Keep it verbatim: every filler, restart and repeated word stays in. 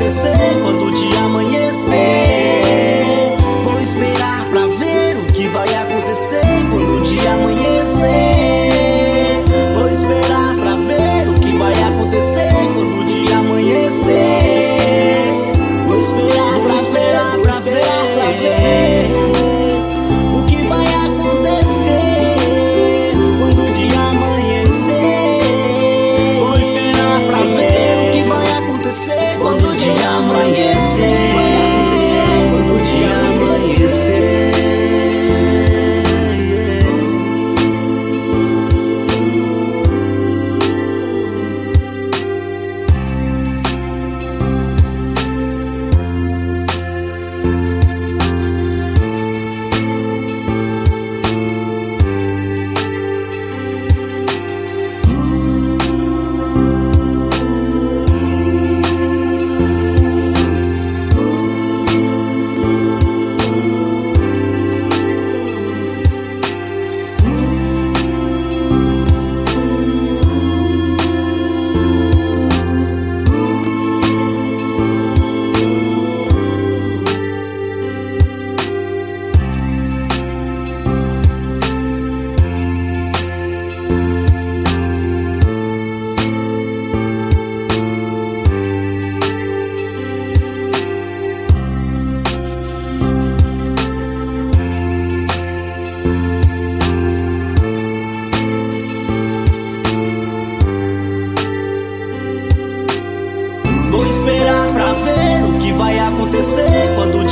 acontecer quando o dia amanhecer. Vou esperar pra ver o que vai acontecer quando o dia amanhecer. Vou esperar pra ver o que vai acontecer quando o dia amanhecer. Vou esperar pra esperar pra ver, pra ver o que vai acontecer quando o dia amanhecer. Vou esperar pra ver o que vai acontecer quando o dia amanhecer. Quando o dia amanhecer. Vou esperar pra ver o que vai acontecer quando